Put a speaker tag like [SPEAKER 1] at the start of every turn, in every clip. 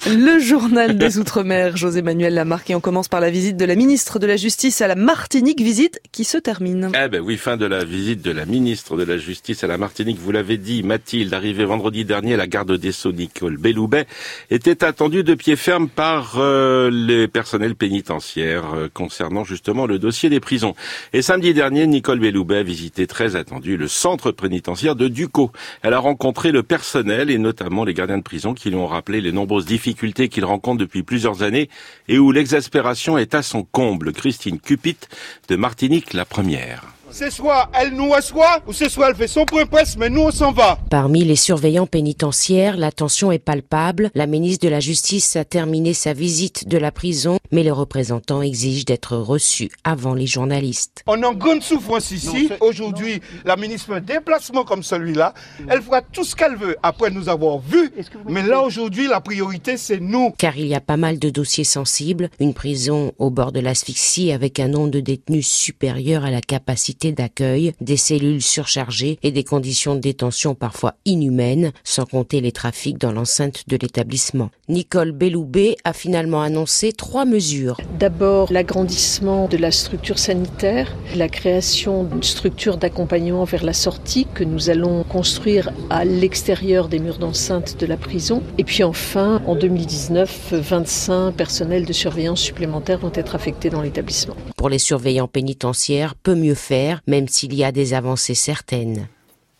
[SPEAKER 1] Le journal des Outre-mer, José-Manuel Lamarque, et on commence par la visite de la ministre de la Justice à la Martinique, visite qui se termine.
[SPEAKER 2] Fin de la visite de la ministre de la Justice à la Martinique. Vous l'avez dit, Mathilde, arrivée vendredi dernier, la garde des Sceaux Nicole Belloubet était attendue de pied ferme par les personnels pénitentiaires concernant justement le dossier des prisons. Et samedi dernier, Nicole Belloubet a visité très attendu le centre pénitentiaire de Ducos. Elle a rencontré le personnel et notamment les gardiens de prison qui lui ont rappelé les nombreuses difficultés qu'ils rencontrent depuis plusieurs années et où l'exaspération est à son comble. Christine Cupit de Martinique, la première.
[SPEAKER 3] C'est soit elle nous assoit, ou c'est soit elle fait son point presse, mais nous on s'en va.
[SPEAKER 4] Parmi les surveillants pénitentiaires, la tension est palpable. La ministre de la Justice a terminé sa visite de la prison, mais les représentants exigent d'être reçus avant les journalistes.
[SPEAKER 3] On est en grande souffrance ici. Aujourd'hui, la ministre fait un déplacement comme celui-là. Elle fera tout ce qu'elle veut après nous avoir vus. Mais là, aujourd'hui, la priorité, c'est nous.
[SPEAKER 4] Car il y a pas mal de dossiers sensibles. Une prison au bord de l'asphyxie avec un nombre de détenus supérieur à la capacité d'accueil, des cellules surchargées et des conditions de détention parfois inhumaines, sans compter les trafics dans l'enceinte de l'établissement. Nicole Belloubet a finalement annoncé 3 mesures.
[SPEAKER 5] D'abord, l'agrandissement de la structure sanitaire, la création d'une structure d'accompagnement vers la sortie que nous allons construire à l'extérieur des murs d'enceinte de la prison. Et puis enfin, en 2019, 25 personnels de surveillance supplémentaires vont être affectés dans l'établissement.
[SPEAKER 4] Pour les surveillants pénitentiaires, peut mieux faire, même s'il y a des avancées certaines.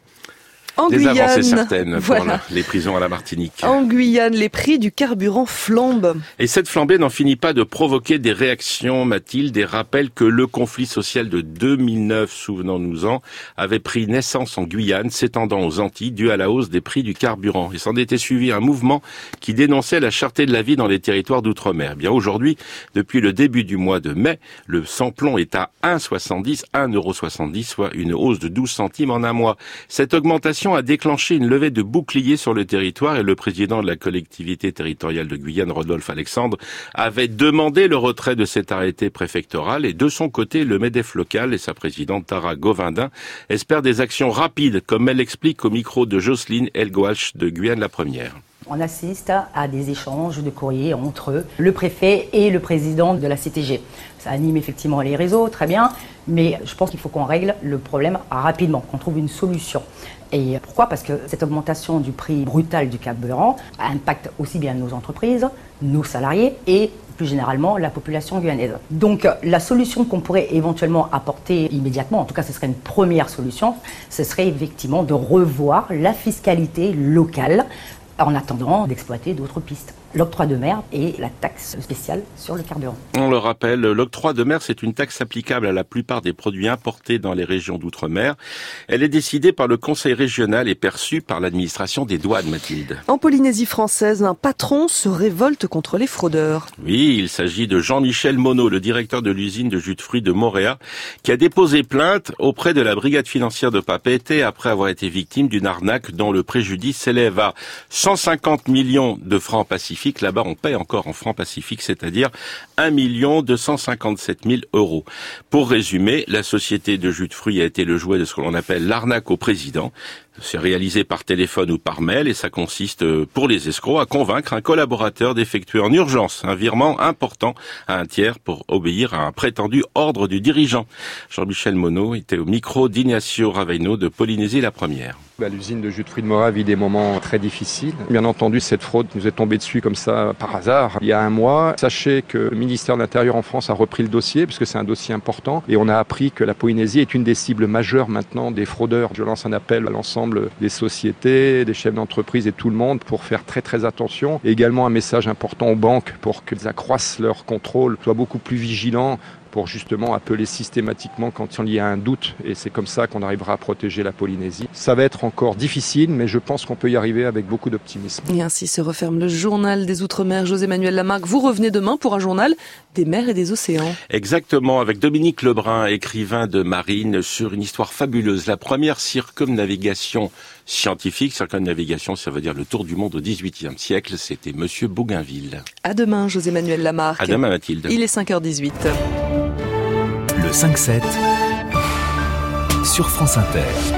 [SPEAKER 1] En
[SPEAKER 2] des
[SPEAKER 1] Guyane,
[SPEAKER 2] avancées certaines
[SPEAKER 1] voilà.
[SPEAKER 2] pour les prisons à la Martinique.
[SPEAKER 1] En Guyane, les prix du carburant flambent.
[SPEAKER 2] Et cette flambée n'en finit pas de provoquer des réactions, Mathilde, et rappelle que le conflit social de 2009, souvenons-nous-en, avait pris naissance en Guyane, s'étendant aux Antilles, dû à la hausse des prix du carburant. Et s'en était suivi un mouvement qui dénonçait la cherté de la vie dans les territoires d'outre-mer. Bien aujourd'hui, depuis le début du mois de mai, le sans-plomb est à 1,70€, soit une hausse de 12 centimes en un mois. Cette augmentation a déclenché une levée de boucliers sur le territoire et le président de la collectivité territoriale de Guyane, Rodolphe Alexandre, avait demandé le retrait de cet arrêté préfectoral et de son côté, le MEDEF local et sa présidente Tara Govindin espèrent des actions rapides, comme elle l'explique au micro de Jocelyne Elgoalch de Guyane la première.
[SPEAKER 6] On assiste à des échanges de courriers entre le préfet et le président de la CTG. Ça anime effectivement les réseaux, très bien, mais je pense qu'il faut qu'on règle le problème rapidement, qu'on trouve une solution. Et pourquoi ? Parce que cette augmentation du prix brutal du carburant impacte aussi bien nos entreprises, nos salariés et plus généralement la population guyanaise. Donc la solution qu'on pourrait éventuellement apporter immédiatement, en tout cas ce serait une première solution, ce serait effectivement de revoir la fiscalité locale en attendant d'exploiter d'autres pistes. L'octroi de mer et la taxe spéciale sur le carburant.
[SPEAKER 2] On le rappelle, l'octroi de mer, c'est une taxe applicable à la plupart des produits importés dans les régions d'outre-mer. Elle est décidée par le conseil régional et perçue par l'administration des douanes, Mathilde.
[SPEAKER 1] En Polynésie française, un patron se révolte contre les fraudeurs.
[SPEAKER 2] Oui, il s'agit de Jean-Michel Monod, le directeur de l'usine de jus de fruits de Moréa, qui a déposé plainte auprès de la brigade financière de Papeete après avoir été victime d'une arnaque dont le préjudice s'élève à 150 millions de francs pacifiques. Là-bas, on paye encore en francs pacifiques, c'est-à-dire 1 257 000 €. Pour résumer, la société de jus de fruits a été le jouet de ce que l'on appelle l'arnaque au président. C'est réalisé par téléphone ou par mail et ça consiste pour les escrocs à convaincre un collaborateur d'effectuer en urgence un virement important à un tiers pour obéir à un prétendu ordre du dirigeant. Jean-Michel Monod était au micro d'Ignacio Raveino de Polynésie la première.
[SPEAKER 7] L'usine de jus de fruits de Moréa vit des moments très difficiles. Bien entendu, cette fraude nous est tombée dessus comme ça par hasard il y a un mois. Sachez que le ministère de l'Intérieur en France a repris le dossier puisque c'est un dossier important et on a appris que la Polynésie est une des cibles majeures maintenant des fraudeurs. Je lance un appel à l'ensemble des sociétés, des chefs d'entreprise et tout le monde pour faire très très attention. Et également un message important aux banques pour qu'elles accroissent leur contrôle, soient beaucoup plus vigilants pour justement appeler systématiquement quand il y a un doute et c'est comme ça qu'on arrivera à protéger la Polynésie. Ça va être encore difficile mais je pense qu'on peut y arriver avec beaucoup d'optimisme.
[SPEAKER 1] Et ainsi se referme le journal des Outre-mer. José-Manuel Lamarque, vous revenez demain pour un journal des mers et des océans.
[SPEAKER 2] Exactement, avec Dominique Lebrun, écrivain de marine, sur une histoire fabuleuse. La première circumnavigation scientifique. Circumnavigation, ça veut dire le tour du monde au XVIIIe siècle. C'était Monsieur Bougainville.
[SPEAKER 1] À demain, José-Manuel Lamarque.
[SPEAKER 2] À demain, Mathilde.
[SPEAKER 1] Il est 5h18.
[SPEAKER 8] Le 5-7 sur France Inter.